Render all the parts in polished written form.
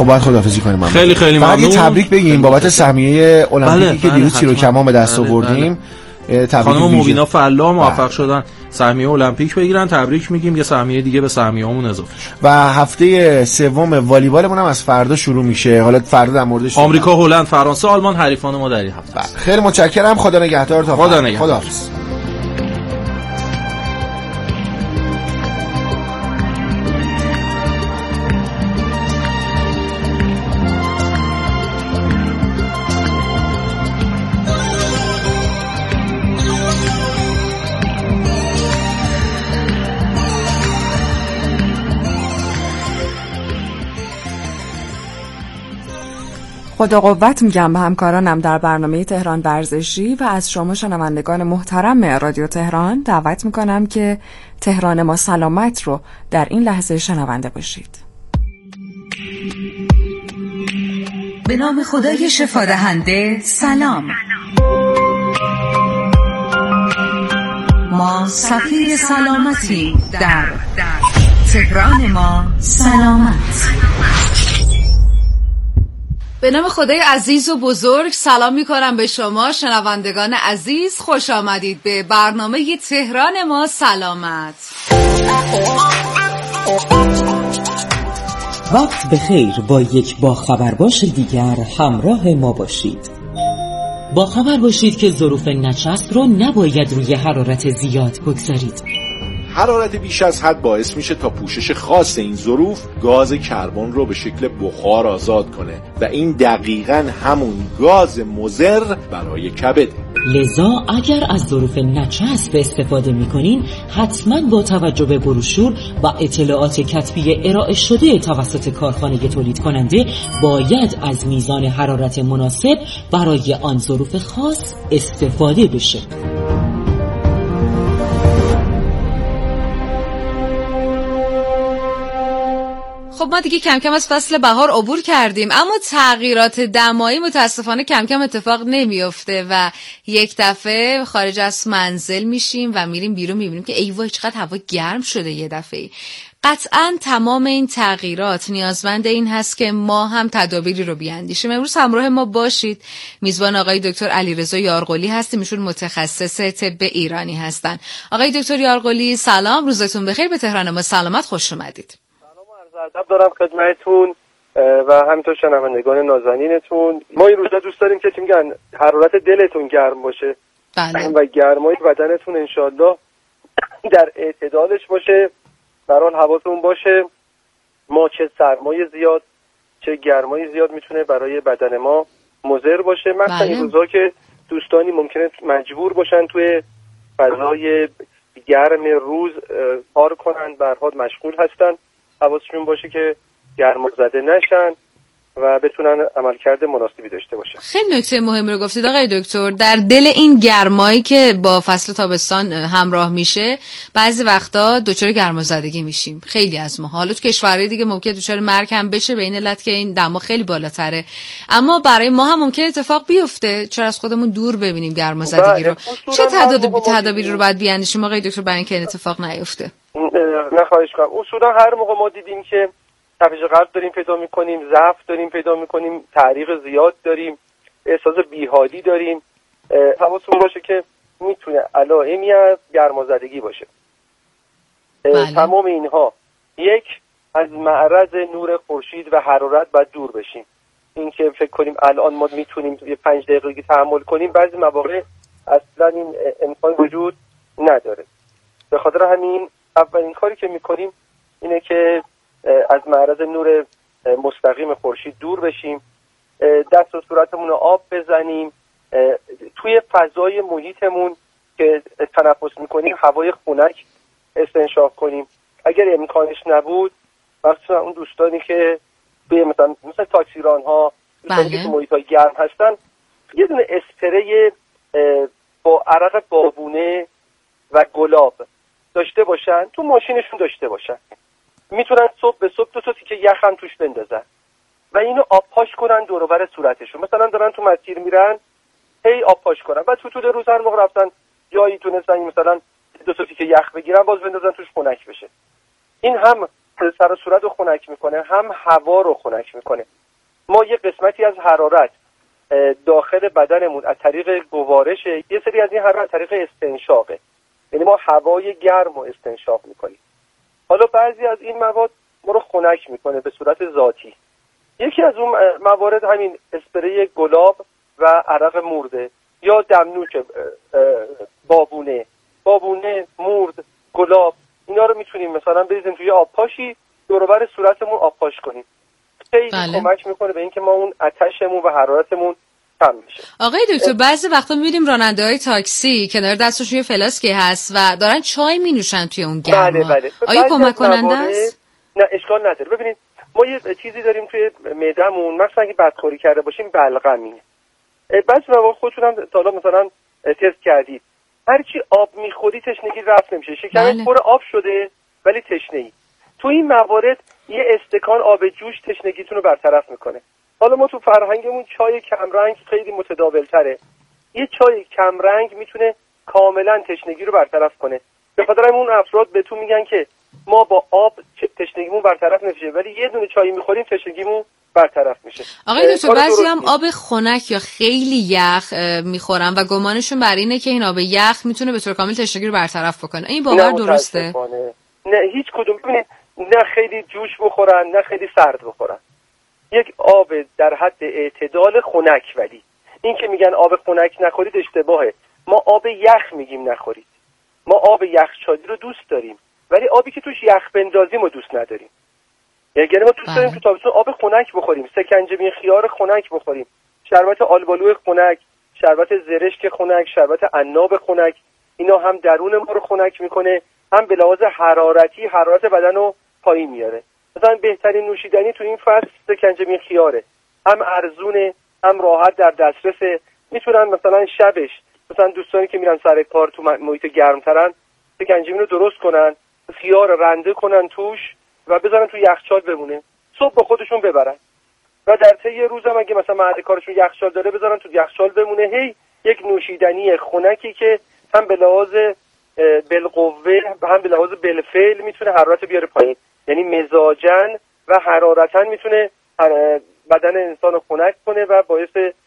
خب باید خداحافظی کنیم. خیلی خیلی ممنون. فقط تبریک بگیم بابت سهمیه المپیکی که دیروز تیر و کمان به دست آوردیم. خانم مبینا فلاح موفق شدن سهمیه المپیک بگیرن. تبریک میگیم. یه سهمیه دیگه به سهمیه‌مون اضافه شد. و هفته سوم والیبالمون هم از فردا شروع میشه. حالا فردا در موردش آمریکا، هلند، فرانسه، آلمان حریفان ما در این هفته. خیلی متشکرم. خدا نگهدار. تا خدا نگهدار. خداحافظ. خدا قوت میگم به همکارانم در برنامه تهران ورزشی و از شما شنوندگان محترم رادیو تهران دعوت میکنم که تهران ما سلامت رو در این لحظه شنونده باشید. به نام خدای شفا دهنده. سلام. ما سفیر سلامتی در تهران ما سلامت. به نام خدای عزیز و بزرگ سلام میکنم به شما شنوندگان عزیز. خوش آمدید به برنامه تهران ما سلامت. وقت بخیر. با یک باخبرباش دیگر همراه ما باشید. باخبر باشید که ظروف نچسب رو نباید روی حرارت زیاد بگذارید. حرارت بیش از حد باعث میشه تا پوشش خاص این ظروف گاز کربن رو به شکل بخار آزاد کنه و این دقیقاً همون گاز مضر برای کبده. لذا اگر از ظروف نچسب استفاده میکنین حتما با توجه به بروشور و اطلاعات کتبی ارائه شده توسط کارخانه تولید کننده باید از میزان حرارت مناسب برای آن ظروف خاص استفاده بشه. خب ما دیگه کم کم از فصل بهار عبور کردیم، اما تغییرات دمایی متاسفانه کم کم اتفاق نمیفته و یک دفعه خارج از منزل میشیم و میریم بیرون میبینیم که ای وای چقدر هوا گرم شده. یه دفعه قطعاً تمام این تغییرات نیازمند این هست که ما هم تدابیری رو بیاندیشیم. امروز همراه ما باشید. میزبان آقای دکتر علیرضا یارقلی هستیم. ایشون متخصص طب ایرانی هستن. آقای دکتر یارقلی سلام، روزتون بخیر. به تهران ما سلامت خوش اومدید. ادب دارم خدمتتون و همینطور شنوندگان نازنینتون. ما این روزا دوست داریم که میگن حرارت دلتون گرم باشه. بله. و گرمای بدنتون انشالله در اعتدالش باشه. در حال حواستون باشه ما چه سرمای زیاد چه گرمای زیاد میتونه برای بدن ما مضر باشه. مثلا این روزا که دوستانی ممکنه مجبور باشن توی فضای گرم روز کار کنن، به هر حال مشغول هستن، حواسشون باشه که گرمازده نشن و بتونن عملکرد مناسبی داشته باشن. خیلی نکته مهم رو گفتید آقای دکتر. در دل این گرمایی که با فصل تابستان همراه میشه بعضی وقتا دچار گرمازدگی میشیم. خیلی از ما حالا تو کشورهای دیگه ممکنه دچار مرگ هم بشه به این علت که این دما خیلی بالاتره، اما برای ما هم ممکنه اتفاق بیفته. چرا از خودمون دور ببینیم گرمازدگی رو؟ چه تدابیری رو باید بیاندیشیم آقای دکتر برای اینکه این اتفاق نیفته؟ نه خواهش کنم. اصولا هر موقع ما دیدیم که تپش قلب داریم پیدا میکنیم، ضعف داریم پیدا میکنیم، تعریق زیاد داریم، احساس بیحالی داریم، حواستون باشه که میتونه علائمی از گرمازدگی باشه. تمام اینها یک از معرض نور خورشید و حرارت باید دور بشیم. این که فکر کنیم الان ما میتونیم یه 5 دقیقه تحمل کنیم، بعضی مواقع اصلا این امکان وجود نداره. به خاطر همین اولین کاری که میکنیم اینه که از معرض نور مستقیم خورشید دور بشیم، دست و صورتمون رو آب بزنیم، توی فضای محیطمون که تنفس میکنیم هوای خنک استنشاق کنیم. اگر امکانش نبود مثلا اون دوستانی که به مثلا تاکسیران ها، دوستانی که تو محیط‌های گرم هستن، یه دونه اسپری با عرق بابونه و گلاب داشته باشن، تو ماشینشون داشته باشن. میتونن صبح به صبح 2 تا تیکه یخ هم توش بندازن و اینو آب پاش کنن دور و بر صورتشون. مثلا دارن تو مسیر میرن، هی آب پاش کنن. بعد تو طول روز هر موقع رفتن جایی تونستن مثلا 2 تا تیکه یخ بگیرن، باز بندازن توش خنک بشه. این هم سر و صورت رو خنک میکنه، هم هوا رو خنک میکنه. ما یه قسمتی از حرارت داخل بدنمون از طریق گوارش، یه سری از این حرارت از طریق استنشاقه، یعنی ما هوای گرم رو استنشاق میکنیم. حالا بعضی از این مواد ما رو خنک میکنه به صورت ذاتی. یکی از اون موارد همین اسپری گلاب و عرق مرده یا دمنوش بابونه، مرد، گلاب، اینا رو میتونیم مثلا بریزیم توی آب پاشی، دور و بر صورتمون آب پاش کنیم. خیلی کمک میکنه به اینکه ما اون آتشمون و حرارتمون کم بشه. آقای دکتر بعضی وقتا میبینیم راننده‌های تاکسی کنار دستشون یه فلاسکی هست و دارن چای مینوشن توی اون گرما. بله. آیا کمک کننده است؟ نه اشکال نداره. ببینید ما یه چیزی داریم توی معده‌مون، مثلا اگه بدخوری کرده باشیم بلغمینه. بعضی موقع خودتون هم تا حالا مثلا تست کردید، هرچی آب میخوری تشنگی رفع نمیشه، شکمت پر آب شده ولی تشنه‌ای. تو این موارد یه استکان آب جوش تشنگیتون رو برطرف میکنه. حالا ما تو فرهنگمون چای کمرنگ خیلی متداول تره. یه چای کمرنگ میتونه کاملا تشنگی رو برطرف کنه. به خاطر همون افراد بهتون میگن که ما با آب تشنگیمون برطرف نمیشه، ولی یه دونه چای میخوریم تشنگیمون برطرف میشه. آقای دکتر بعضی هم آب خنک یا خیلی یخ میخورن و گمانشون بر اینه که این آب یخ میتونه به طور کامل تشنگی رو برطرف بکنه. این باور درسته؟ نه هیچ کدوم. ببینید نه خیلی جوش بخورن نه خیلی سرد بخورن. یک آب در حد اعتدال خنک. ولی این که میگن آب خنک نخورید اشتباهه. ما آب یخ میگیم نخورید. ما آب یخچالی رو دوست داریم ولی آبی که توش یخ بندازیم رو دوست نداریم. یعنی ما دوست داریم تو تابستون آب خنک بخوریم، سکنجبین خیار خنک بخوریم، شربت آلبالو خنک، شربت زرشک خنک، شربت عناب خنک. اینا هم درون ما رو خنک میکنه، هم به لحاظ حرارتی حرارت بدن رو پایین میاره. مثلا بهترین نوشیدنی تو این فصل سکنجبین خیاره، هم ارزونه هم راحت در دسترسه. میتونن مثلا شبش مثلا دوستانی که میرن سر کار تو محیط گرمترن سکنجبین رو درست کنن، خیار رنده کنن توش و بذارن تو یخچال بمونه، صبح با خودشون ببرن و در طی روز هم اگه مثلا محل کارشون یخچال داره بذارن تو یخچال بمونه. هی یک نوشیدنی خنکی که هم به لحاظ بالقوه هم به لحاظ بالفعل میتونه حرارت بیاره پایین، یعنی مزاجن و حرارتن میتونه بدن انسان رو خنک کنه و باعث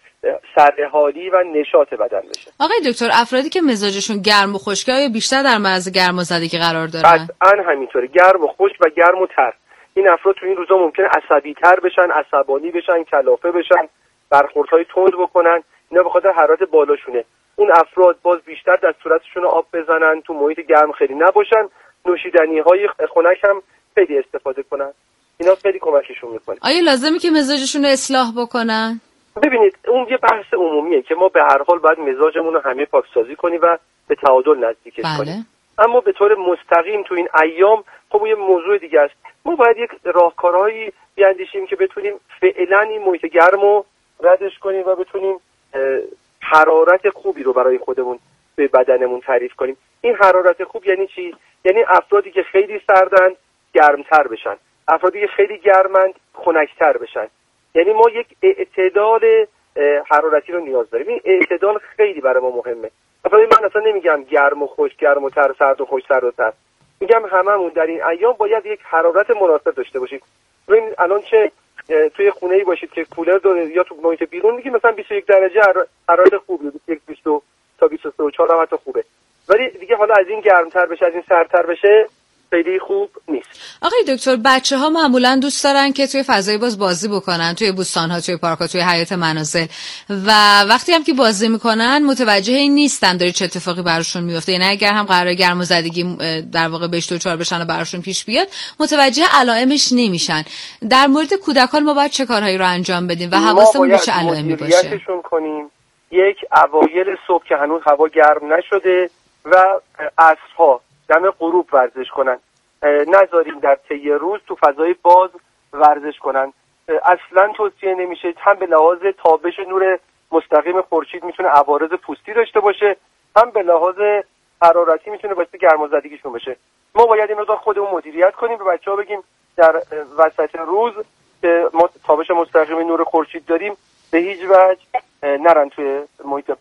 سرحالی و نشاط بدن بشه. آقای دکتر افرادی که مزاجشون گرم و خشکه آیا بیشتر در معرض گرمازدگی قرار دارن؟ قطعاً همینطوره. گرم و خشک و گرم و تر. این افراد تو این روزا ممکنه عصبی تر بشن، عصبانی بشن، کلافه بشن، برخوردهای تند بکنن. اینا به خاطر حرارت بالاشونه. اون افراد باز بیشتر در صورتشون آب بزنن، تو محیط گرم خیلی نباشن، نوشیدنی‌های خنک هم خیلی استفاده کنن. اینا خیلی کمکشون میکنه. آیا لازمه که مزاجشون رو اصلاح بکنن؟ ببینید اون یه بحث عمومیه که ما به هر حال باید مزاجمون رو همه پاکسازی کنیم و به تعادل نزدیکش کنیم. اما به طور مستقیم تو این ایام خب یه موضوع دیگه است. ما باید یک راهکارهایی بیاندیشیم که بتونیم فعلا این محیط گرم رو ردش کنیم و بتونیم حرارت خوبی رو برای خودمون به بدنمون تعریف کنیم. این حرارت خوب یعنی چی؟ یعنی افرادی که خیلی سردن گرمتر بشن، افرادی که خیلی گرمند خنکتر بشن. یعنی ما یک اعتدال حرارتی رو نیاز داریم. این اعتدال خیلی برای ما مهمه. من اصلا نمیگم گرم و خشک، گرم و تر، سرد و خشک، سرد و تر. میگم هممون در این ایام باید یک حرارت مناسب داشته باشیم. ببینید الان چه توی خونه‌ای باشید که کولر داره یا تو محیط بیرون، میگیم مثلا 21 درجه حرارت خوبه، 22 تا 23 و 4 هم حتی خوبه. ولی دیگه حالا از این گرمتر بشه، از این سردتر بشه خیلی خوب نیست. آقای دکتر بچه‌ها معمولاً دوست دارن که توی فضای باز بازی بکنن، توی بوستان‌ها، توی پارک‌ها، توی حیاط منازل و وقتی هم که بازی میکنن متوجه این نیستن داره چه اتفاقی براشون میفته. یعنی اگر هم قراره گرمازدگی در واقع بهش دچار بشن و براشون پیش بیاد متوجه علائمش نمیشن. در مورد کودکان ما باید چه کارهایی رو انجام بدیم و حواسمون به چه علائمی باشه؟ مدیریتشون کنیم. یک اوایل صبح که هنوز هوا گرم نشده و عصرها دم غروب ورزش کنن. نذاریم در طی روز تو فضای باز ورزش کنن. اصلا توصیه نمیشه. هم به لحاظ تابش نور مستقیم خورشید میتونه عوارض پوستی داشته باشه، هم به لحاظ حرارتی میتونه باعث گرمازدگیشون بشه. ما باید این رو خودمون مدیریت کنیم، به بچه‌ها بگیم در وسط روز که ما تابش مستقیم نور خورشید داریم به هیچ وجه نرن توی محیط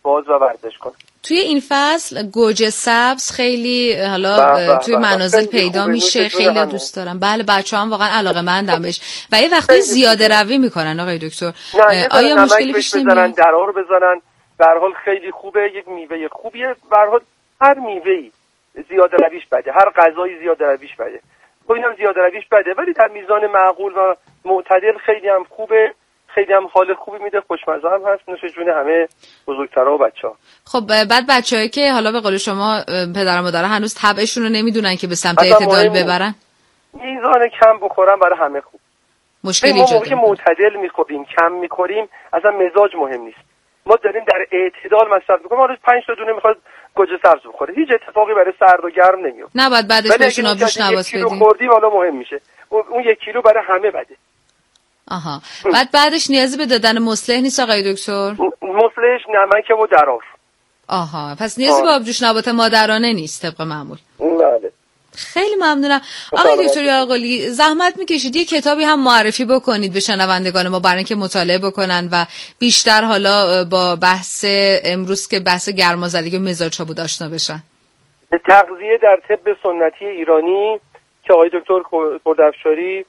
باز و ورزش کنن. توی این فصل گوجه سبز خیلی حالا توی منازل پیدا میشه، خیلی دوست دارم. بله بچه‌ها هم واقعا علاقه‌مندن بهش و یه وقتی زیاده روی میکنن آقای دکتر. آیا مشکلی پیش نمیاد؟ درار بزنن. به هر حال خیلی خوبه، یک میوه خوبیه. به هر حال هر میوه‌ای زیاده رویش بده، هر غذایی زیاده رویش بده. خب اینم زیاده رویش بده، ولی در میزان معقول و معتدل خیلی هم خوبه، خیلی هم حال خوبی میده، خوشمزه هم هست، نوش جون همه بزرگترها و بچه‌ها. خب بعد بچه‌هایی که حالا به قول شما پدر و مادر هنوز طبعشون رو نمیدونن که به سمت اعتدال ببرن، میزان کم بخورن برای همه خوب. مشکلی ایجاد نمیکنه. ما معتدل میخوریم، کم میخوریم، اصلا مزاج مهم نیست. ما داریم در اعتدال مصرف میکنیم. ما روز 5 تا دونه میخواد گوجه سبز بخوره، هیچ اتفاقی برای سرد و گرم نمیفته. نه بعدش بهشون آب جوش نواس بدیم. 1 کیلو خوردیم حالا مهم میشه. اون 1 کیلو برای همه بده. آها. بعدش نیازی به دادن مصلح نیست آقای دکتر؟ مصلحش نمک و درار. آها، پس نیازی به آبجوش نبات مادرانه نیست طبق معمول. بله. خیلی ممنونم. آقای دکتر یارقلی زحمت میکشید یه کتابی هم معرفی بکنید به شنوندگان ما برای اینکه مطالعه بکنن و بیشتر حالا با بحث امروز که بحث گرمازدگی و مزاج‌ها بود آشنا بشن. تغذیه در طب سنتی ایرانی که آقای دکتر خردافشاری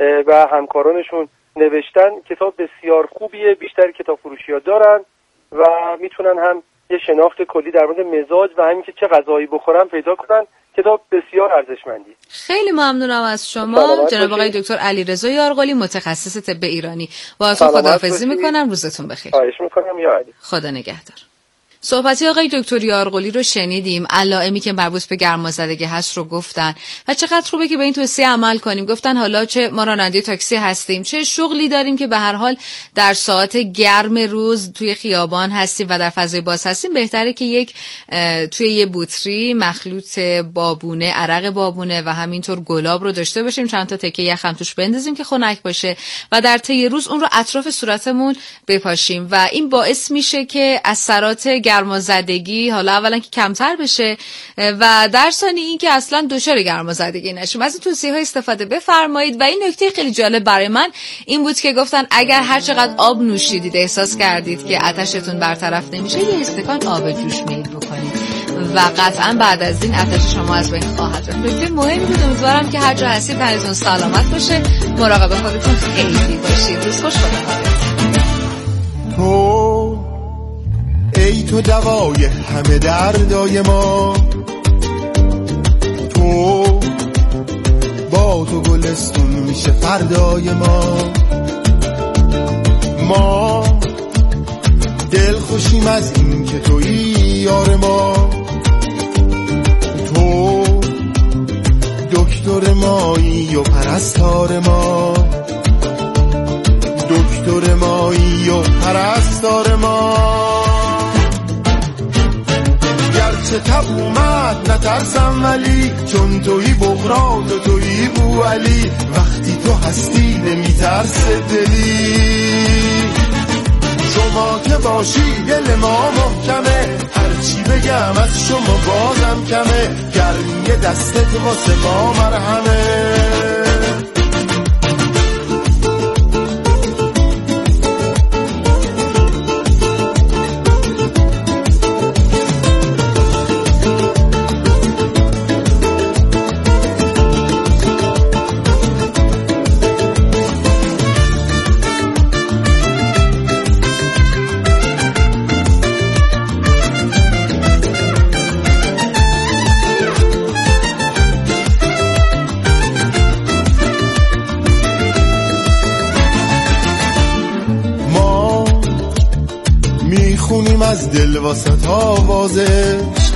و همکارانشون نوشتن، کتاب بسیار خوبیه، بیشتر کتاب فروشی‌ها دارن و میتونن هم یه شناخت کلی در مورد مزاج و همین که چه غذایی بخورن پیدا کنن. کتاب بسیار ارزشمندی. خیلی ممنونم از شما جناب آقای دکتر علیرضا یارقلی، متخصص طب ایرانی. باهاتون خداحافظی میکنم، روزتون بخیر. خواهش میکنم یا علی. خدا نگهدار. صحبتی آقای دکتر یارقلی رو شنیدیم، علائمی که مربوط به گرمازدگی هست رو گفتن و چقدر خوبه که به این توصیه عمل کنیم. گفتن حالا چه ما راننده تاکسی هستیم، چه شغلی داریم که به هر حال در ساعات گرم روز توی خیابان هستیم و در فضای باز هستیم، بهتره که توی یه بطری مخلوط بابونه، عرق بابونه و همینطور گلاب رو داشته باشیم، چند تا تکه یخ هم توش بندازیم که خنک باشه و در طی روز اون رو اطراف صورتمون بپاشیم و این باعث میشه که اثرات گرمازدگی حالا اولا که کمتر بشه و در ثانی این که اصلا دچار گرمازدگی نشیم. از این توصیه‌ها استفاده بفرمایید. و این نکته خیلی جالب برای من این بود که گفتن اگر هر چقدر آب نوشیدید احساس کردید که آتشتون برطرف نمیشه، یه استکان آب جوش میل بکنید و قطعا بعد از این آتش شما از بین خواهد رفت. نکته مهمی بود. امیدوارم که هر جا هستید تنتون سلامت باشه، مراقب خودتون خیلی باشید. روز خوش. ای تو دوای همه دردای ما، تو با تو گلستون میشه فردای ما دل خوشیم از این که تویی یار ما، تو دکتر مایی و پرستار ما، دکتر مایی و پرستار ما. گرچه تب اومد نترسم ولی چون تویی بغراد و تویی بو علی، وقتی تو هستی نمیترسه دلی. شما که باشی دل ما محکمه، هرچی بگم از شما بازم کمه، گرمی دستت واسه ما مرهمه. از دل واسط آوازش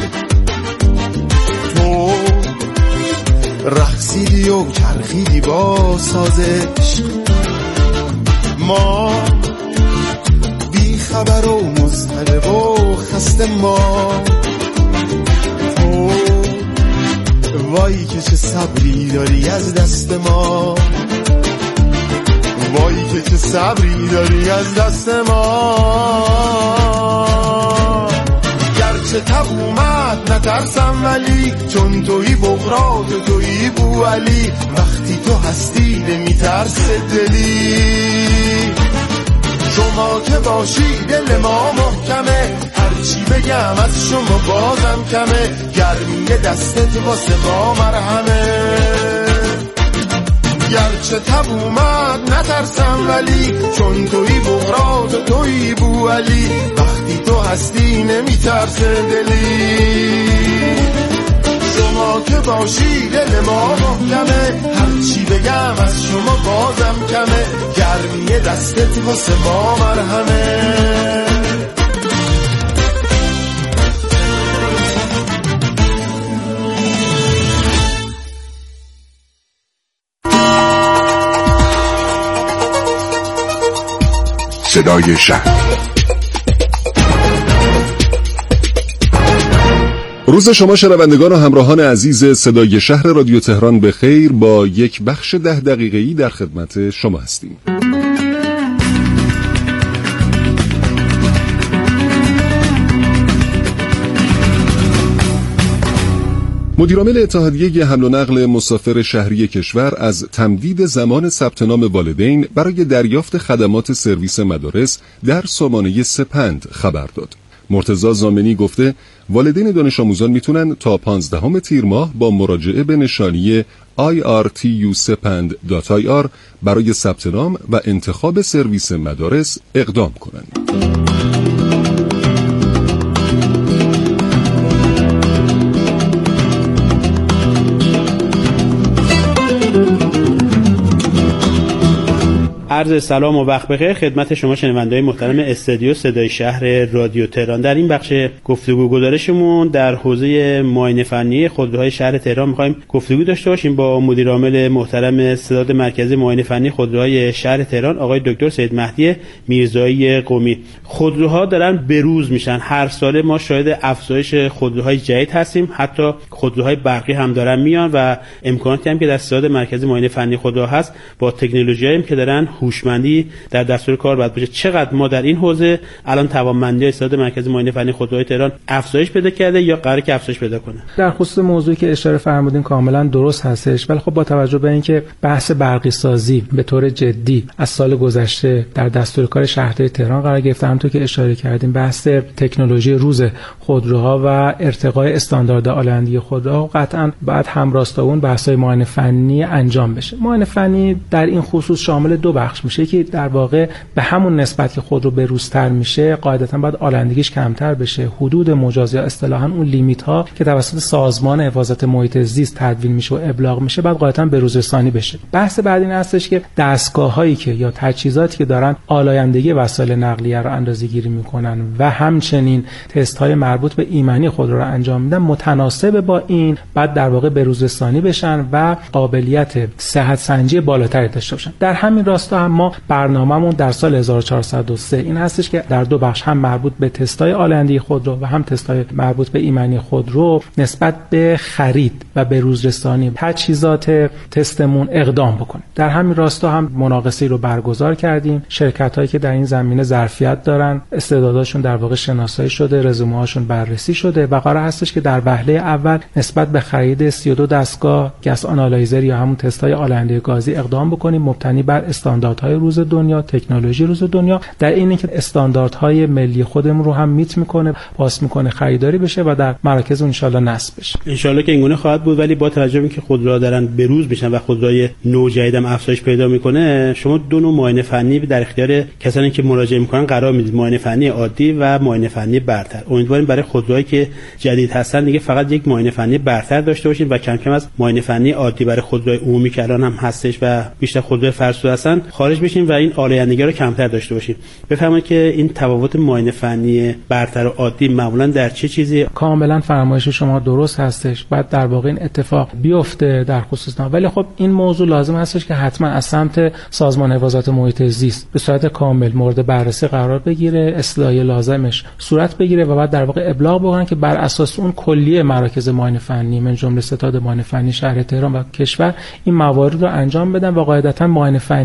تو رقصیدی و چرخیدی با سازش، ما بی خبر و مضطرب و خسته، ما تو وای که چه صبری داری از دست ما، وای که چه صبری داری از دست ما. گرچه تب اومد نترسم ولی چون تویی بغراد و تویی بو علی، وقتی تو هستی نمیترسه دلی. شما که باشی دل ما محکمه، هر هرچی بگم از شما بازم کمه، گرمی دستت واسه ما مرهمه. گرچه تب اومد نترسم ولی، چون توی بغرات و توی بوعلی، وقتی تو هستی نمیترسه دلی. شما که باشی دل ما محکمه، هرچی بگم از شما بازم کمه، گرمی دستت واسه ما مرهمه. صدای شهر. روز شما شنوندگان و همراهان عزیز صدای شهر رادیو تهران به خیر. با یک بخش 10 دقیقه‌ای در خدمت شما هستیم. مدیرعامل اتحادیه حمل و نقل مسافر شهری کشور از تمدید زمان ثبت نام والدین برای دریافت خدمات سرویس مدارس در سامانه سپند خبر داد. مرتضی زامنی گفته والدین دانش آموزان میتونن تا 15 تیر ماه با مراجعه به نشانی irtusepand.ir برای ثبت نام و انتخاب سرویس مدارس اقدام کنند. عرض سلام و وقت بخیر خدمت شما شنونده‌های محترم استودیو صدای شهر رادیو تهران. در این بخش گفتگو گزارشمون در حوزه معاینه فنی خودروهای شهر تهران می‌خوایم گفتگو داشته باشیم با مدیر عامل محترم ستاد مرکزی معاینه فنی خودروهای شهر تهران آقای دکتر سید مهدی میرزایی قمی. خودروها دارن بروز میشن، هر ساله ما شاهد افزایش خودروهای جدید هستیم، حتی خودروهای برقی هم دارن میان و امکاناتی هم که در ستاد مرکزی معاینه فنی خودروها هست با تکنولوژیایی که دارن هوشمندی در دستور کار باید باشه. چقدر ما در این حوزه الان توانمندی استاد مرکزی معاینه فنی خودروهای تهران افزایش پیدا کرده یا قراره که افزایش پیدا کنه؟ در خصوص موضوعی که اشاره فرمودین کاملا درست هستش، ولی خب با توجه به اینکه بحث برقی سازی به طور جدی از سال گذشته در دستور کار شهرداری تهران قرار گرفته، همونطور که اشاره کردیم بحث تکنولوژی روز خودروها و ارتقای استاندارد آلایندگی خودروها قطعاً بعد همراستا اون بحث‌های معاینه فنی انجام بشه. معاینه فنی در این خصوص شامل دو بخش میشه که در واقع به همون نسبت که خودرو بروزتر میشه قاعدتاً باید آلایندگیش کمتر بشه، حدود مجاز یا اصطلاحاً اون لیمیت ها که توسط سازمان حفاظت محیط زیست تدوین میشه و ابلاغ میشه بعد قاعدتاً بروزرسانی بشه. بحث بعد این هستش که دستگاه‌هایی که یا تجهیزاتی که دارن آلایندگی وسایل نقلیه رو اندازه‌گیری میکنن و همچنین تست‌های مربوط به ایمنی خودرو رو انجام میدن متناسب با این بعد در واقع بروزرسانی بشن و قابلیت صحت سنجی بالاتری داشته باشن. در همین راستا هم ما برنامه‌مون در سال 1403 این هستش که در دو بخش هم مربوط به تست‌های آلایندگی خودرو و هم تست‌های مربوط به ایمنی خودرو نسبت به خرید و بروزرسانی تجهیزات تستمون اقدام بکنیم. در همین راستا هم مناقصه‌ای رو برگزار کردیم. شرکت‌هایی که در این زمینه ظرفیت دارن، استعداداشون در واقع شناسایی شده، رزومه‌هاشون بررسی شده و قرار هستش که در وهله اول نسبت به خرید 32 دستگاه گس آنالایزر یا همون تست‌های آلایندگی گازی اقدام بکنیم مبتنی بر استانداردهای روز دنیا، تکنولوژی روز دنیا، در اینی که استانداردهای ملی خودمون رو هم میت میکنه، پاس میکنه خریداری بشه و در مراکز ان شاءالله نصب بشه. ان شاءالله که اینگونه خواهد بود. ولی با توجه به اینکه خودروها دارن بروز میشن و خودروهای نو جدیدم افزایش پیدا میکنه، شما دو نوع معاینه فنی در اختیار کسانی که مراجعه میکنن قرار میدید، معاینه فنی عادی و معاینه فنی برتر. امیدواریم برای خودروهایی که جدید هستن دیگه فقط یک معاینه فنی برتر داشته باشیم و کم کم از معاینه فنی عادی برای خودروهای عمومی که الان هم هستش و بیشتر خودروهای فرسوده هستن خارج بشیم و این آلایندگی رو کمتر داشته باشیم. بفرمایید که این تفاوت معاینه فنی برتر و عادی معمولا در چه چیزی؟ کاملا فرمایش شما درست هستش. بعد در واقع این اتفاق بیفته در خصوص ولی خب این موضوع لازم هستش که حتما از سمت سازمان حفاظت محیط زیست به صورت کامل مورد بررسی قرار بگیره، اصلاحی لازمش صورت بگیره و بعد در واقع ابلاغ بکنن که بر اساس اون کلیه مراکز معاینه فنی من جمله ستاد معاینه فنی شهر تهران و کشور این موارد رو انجام بدن و قاعدتا معاینه فنی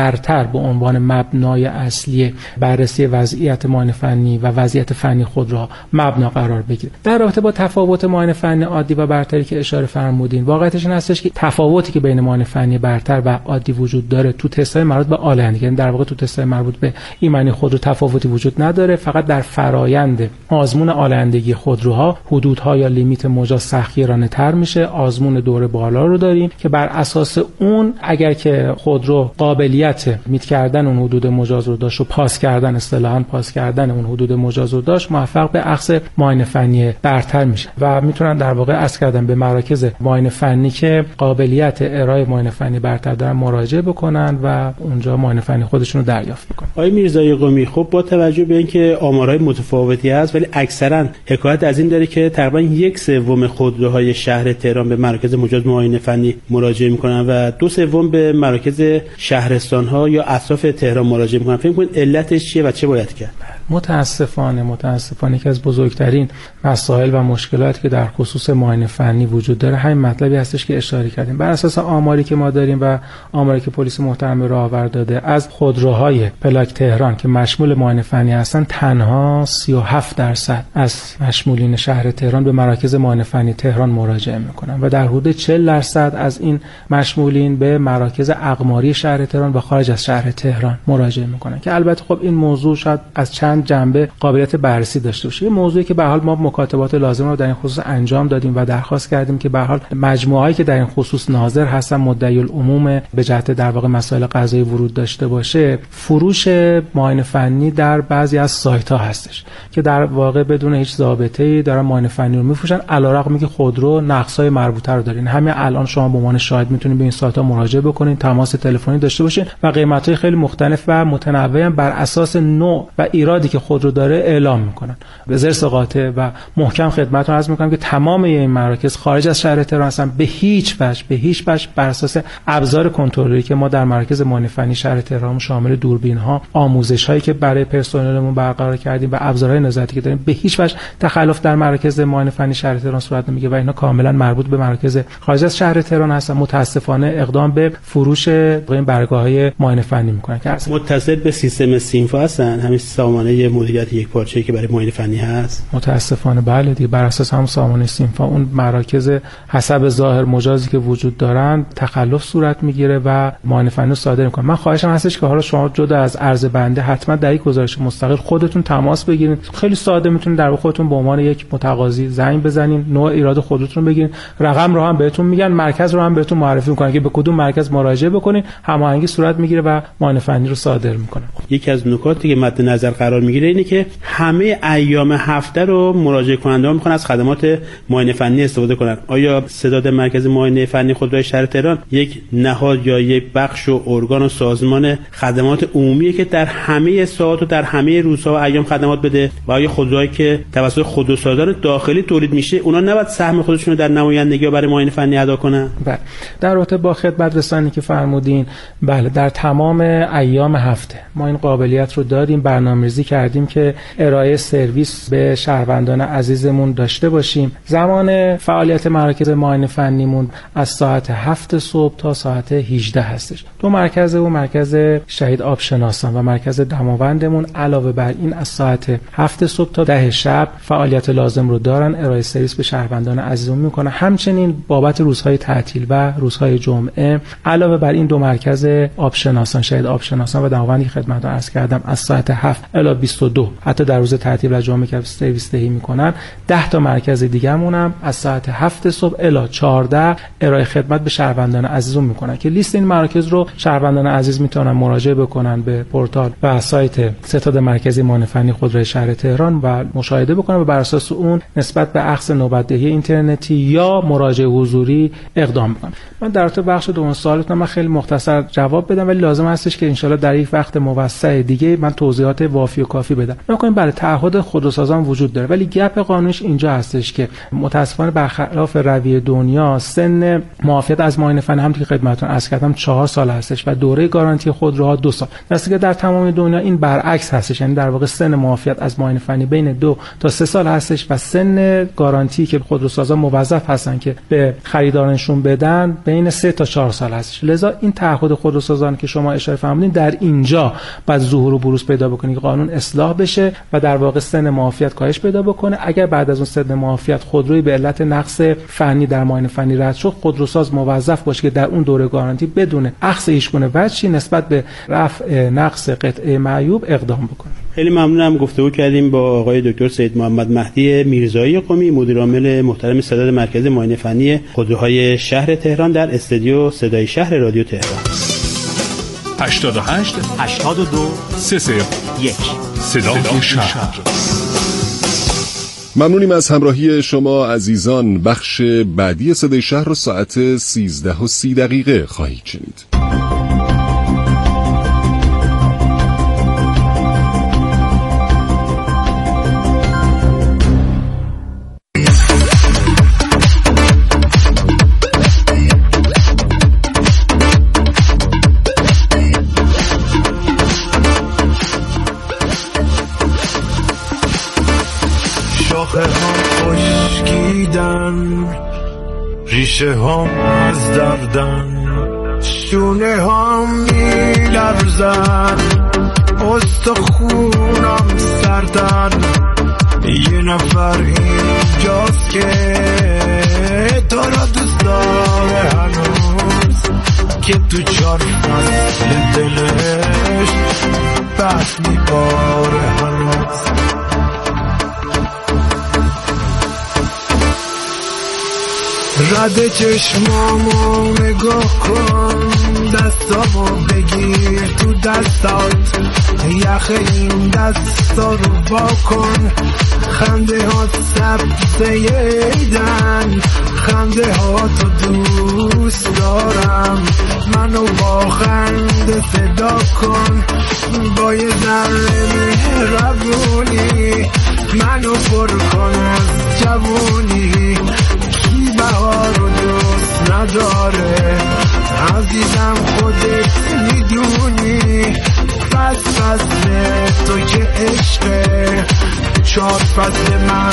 برتر به عنوان مبنای اصلی بررسی وضعیت معاینه فنی و وضعیت فنی خودروها مبنا قرار بگیره. در رابطه با تفاوت معاینه فنی عادی و برتری که اشاره فرمودین، واقعیتش این هستش که تفاوتی که بین معاینه فنی برتر و عادی وجود داره تو تست‌های مربوط به آل آیندگی، یعنی در واقع تو تست‌های مربوط به ایمنی خودرو تفاوتی وجود نداره، فقط در فرایند آزمون آل آیندگی خودروها حدودها یا لیمیت مجاز سختگیرانه‌تر میشه. آزمون دور بالا رو داریم که بر اساس اون اگر که خودرو قابلیت میت کردن اون حدود مجاز رو داشت و پاس کردن، اصطلاحاً پاس کردن اون حدود مجاز رو داشت، موفق به اخذ معاینه فنی برتر میشه و میتونن در واقع عرض کردن به مراکز معاینه فنی که قابلیت ارائه معاینه فنی برتر دارن مراجعه بکنن و اونجا معاینه فنی خودشون رو دریافت بکنن. آقای میرزایی قمی، خب با توجه به اینکه آمارهای متفاوتی هست ولی اکثرا حکایت از این داره که تقریبا 1/3 خودروهای شهر تهران به مراکز مجاز معاینه فنی مراجعه میکنن و 2/3 به مراکز شهرستان‌ها یا اطراف تهران مراجعه میکنن. فکر می‌کنید علتش چیه و چه باید کرد؟ متاسفانه که از بزرگترین مسائل و مشکلاتی که در خصوص معاینه فنی وجود داره همین مطلبی هستش که اشاره کردیم. بر اساس آماری که ما داریم و آماری که پلیس محترم راه آورد داده، از خودروهای پلاک تهران که مشمول معاینه فنی هستن تنها 37% از مشمولین شهر تهران به مراکز معاینه فنی تهران مراجعه میکنن و در حدود 40% از این مشمولین به مراکز اقماری شهر تهران و خارج از شهر تهران مراجعه میکنن که البته خب این موضوع شاید از چند جنبه قابلیت بررسی داشته باشه. یه موضوعی که به هر حال ما مکاتبات لازم رو در این خصوص انجام دادیم و درخواست کردیم که به هر حال مجموعه‌ای که در این خصوص ناظر هستن مدعی العموم به جهت در واقع مسائل قضایی ورود داشته باشه، فروش معاینه فنی در بعضی از سایت‌ها هستش که در واقع بدون هیچ ضابطه‌ای دارن معاینه فنی رو می‌فروشن، علیرغم اینکه خودرو نقص‌های مربوطه رو دارین. همین الان شما به عنوان شاهد میتونید به این سایت‌ها مراجعه بکنین، تماس تلفنی داشته باشین و قیمت‌های خیلی مختلف و متنوع بر اساس نوع و ایرادی که خودرو داره اعلام میکنن. به زرس قاطع و محکم خدمتتون عرض میکنم که تمام این مراکز خارج از شهر تهران هستن، به هیچ وجه بر اساس ابزار کنترلی که ما در مرکز معاینه فنی شهر تهران شامل دوربین‌ها، آموزش‌هایی که برای پرسنلمون برقرار کردیم و ابزارهای نظارتی که داریم، به هیچ وجه تخلف در مرکز معاینه فنی شهر تهران صورت نمیگیره و اینا کاملا مربوط به مراکز خارج از شهر تهران هستن. متاسفانه اقدام به فروش این برگاه‌های معاینه فنی میکنن که متصل به سیستم سینفا هستن، همین سامانه مدیریت یک پارچه‌ای که برای معاینه فنی هست. متاسفانه بله دیگه، بر اساس هم سامانه سینفا اون مراکز حسب ظاهر مجازی که وجود دارن تخلف صورت میگیره و معاینه فنی رو صادر میکنن. من خواهشم هستش که حالا شما جدا از عرض بنده حتما در یک گزارش مستقل خودتون تماس بگیرید. خیلی ساده میتونید در خودتون به عنوان یک متقاضی زنگ بزنین، نوع ایراد خودتون بگیرید، رقم رو هم بهتون میگن، مرکز رو هم بهتون معرفی میکنن که به کدوم مرکز مراجعه بکنید، هماهنگی صورت میگیره و معاینه فنی رو صادر میکنن. یکی از نکاتی که مد نظر قرار میگیره اینه که همه ایام هفته رو مراجعه کننده‌ها میخوان از خدمات معاینه فنی استفاده کنن. آیا سداد مرکز معاینه فنی خودروی شهر تهران یک نهاد یا یک بخش و ارگان و سازمان خدمات عمومیه که در همه ساعات و در همه روزها و ایام خدمات بده و آیا خودروهایی که توسط خودروسازان داخلی تولید میشه اونا نباید سهم خودشون رو در نمایندگی برای معاینه فنی ادا کنن؟ بله، در رابطه با خدمت رسانی که فرمودین، بله در تمام ایام هفته ما این قابلیت رو داریم، برنامه‌ریزی کردیم که ارائه سرویس به شهروندان عزیزمون داشته باشیم. زمان فعالیت مراکز معاینه فنیمون از ساعت 7 صبح تا ساعت 18 هستش. دو مرکز و مرکز شهید آبشناسان و مرکز دماوندمون علاوه بر این از ساعت 7 صبح تا 10 شب فعالیت لازم رو دارن، ارائه سرویس به شهروندان عزیزمون میکنن. همچنین بابت روزهای تعطیل و روزهای جمعه علاوه بر این دو مرکز آبشناسان، شهید آبشناسان و دماوندی که خدمتتون عرض کردم از ساعت 7 الی 22 حتی در روز تعطیل و جمعه که سرویس دهی میکنن، 10 تا مرکز دیگه‌مون هم از ساعت 7 صبح الی 14 ارائه خدمت به شهروندان عزیزمون میکنن که لیست این مراکز رو شهروندان عزیز میتونن مراجعه بکنن به پورتال و سایت ستاد مرکزی معاینه فنی خودروی شهر تهران و مشاهده بکنن و بر اساس اون نسبت به اخذ نوبت‌دهی اینترنتی یا مراجعه حضوری اقدام بکنن. من در رابطه بخش دوم سوالتون من خیلی مختصر جواب بدم، ولی لازم هستش که ان شاءالله در یک وقت موسع دیگه من توضیحات وافی و کافی بدن. میگم بله تعهد خودروسازان وجود داره، ولی گپ قانونیش اینجا هستش که متاسفانه برخلاف رویه دنیا سن معافیت از معاینه فنی هم که خدمتتون عرض کردم 4 سال هستش و دوره گارانتی خودروها 2 سال. درسته که در تمام دنیا این برعکس هستش، یعنی در واقع سن معافیت از معاینه فنی بین 2 تا 3 سال هستش و سن گارانتی که خودروسازان موظف هستن که به خریدارانشون بدن بین 3 تا 4 سال هستش. لذا این تعهد خودروسازان که شما اشاره فرمودین در اینجا بعد ظهور و بروز پیدا بکنه که قانون اصلاح بشه و در واقع سن معافیت کاهش پیدا بکنه. اگر بعد از اون سن معافیت خودروی به علت نقص فنی در معاینه فنی رد شد، خودروساز موظف باشه که در اون دوره گارانتی بدون اخذ هیچگونه وجهی نسبت به رفع نقص قطعه معیوب اقدام بکنه. خیلی ممنونم. گفتگو کردیم با آقای دکتر سید محمد مهدی میرزایی قمی، مدیرعامل محترم ستاد مرکز معاینه فنی خودروهای شهر تهران در استودیو صدای شهر رادیو تهران. 88 82 301 صدای شهر. ممنونیم از همراهی شما عزیزان. بخش بعدی صدای شهر رو ساعت 13:30 خواهید شنید. ریشه هم از دردن، شونه هم می لرزن، استخونم سردن. یه نفر اینجاست که تو را دوست داره هنوز، که تو 4 فصل دلش بس میباره هنوز. رد چشمامو نگاه کن، دستامو بگیر تو دستات، یخ این دستا رو با کن. خنده ها سبزه ایدن، خنده ها تو دوست دارم. منو با خنده صدا کن، با یه ذره مهربونی منو پر کن از جوونی. بهار رو دوست نداره عزیزم، خودت میدونی. فصل تو که عشقه، 4 فصل من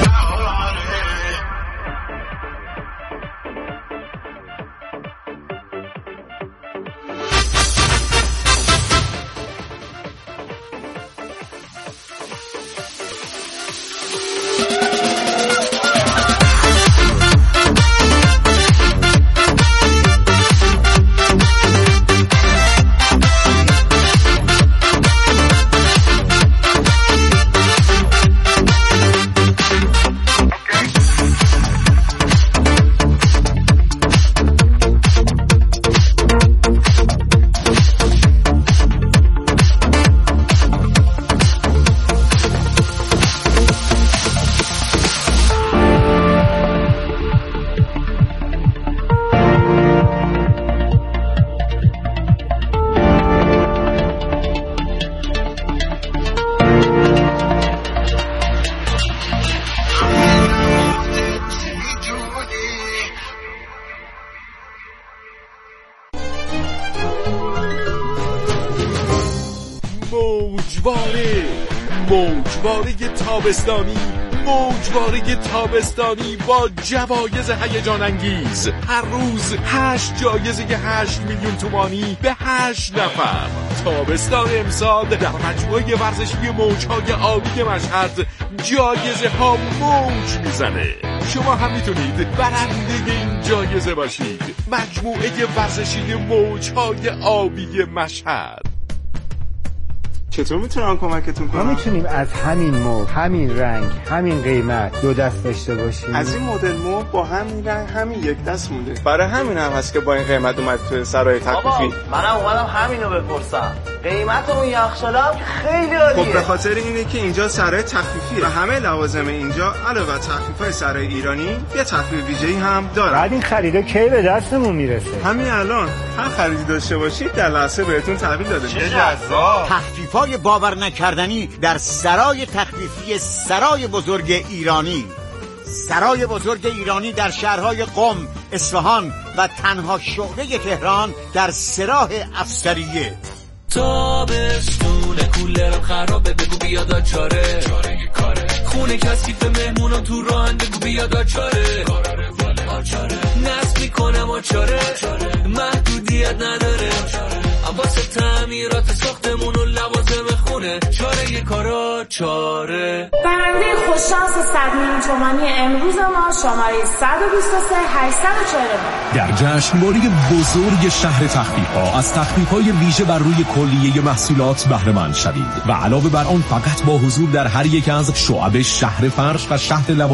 تابستانی با جوایز هیجان انگیز. هر روز 8 جایزه 8 میلیون تومانی به 8 نفر. تابستان امسال در مجموعه ورزشی موجهای آبی مشهد جایزه ها موج میزنه. شما هم میتونید برنده این جایزه باشید. مجموعه ورزشی موجهای آبی مشهد. چطور میتونم کمکتون کنم؟ ما میتونیم از همین مبل، همین رنگ، همین قیمت 2 دست داشته باشیم. از این مدل مبل با همین رنگ همین 1 دست مونده. برای همین هم هست که با این قیمت اومد تو سرای تخفیفی. منم اومدم همینو بپرسم. قیمت اون یخچال هم خیلی عالیه. خب به خاطر اینه که اینجا سرای تخفیفیه و همه لوازم اینجا علاوه تخفیفای سرای ایرانی یه تخفیف ویژه‌ای هم داره. بعد این خریدا کی به دستمون میرسه؟ همین الان هر خریدی داشته باشید در لحظه بهتون تحویل داده میشه. جذاب. تخفیفای باور نکردنی در سرای تخفیفی سرای بزرگ ایرانی. سرای بزرگ ایرانی در شهرهای قم، اصفهان و تنها شعبه تهران در سراح افسریه. تابستون کولرم خرابه بگو بیاد چاره کاره خونه کثیف مهمونم تو راهن بگو بیاد چاره نصب میکنم آچاره محدودیت نداره واسه تعمیرات ساختمون و لوازم خونه چاره کارا چاره. برنده خوششانس 100 میلیون تومانی امروز ما شماره 123 849 در جشنواره بزرگ شهر تخفیف‌ها از تخفیف‌های ویژه بر روی کلیه محصولات بهره مند شوید و علاوه بر آن فقط با حضور در هر یک از شعب شهر فرش و شهر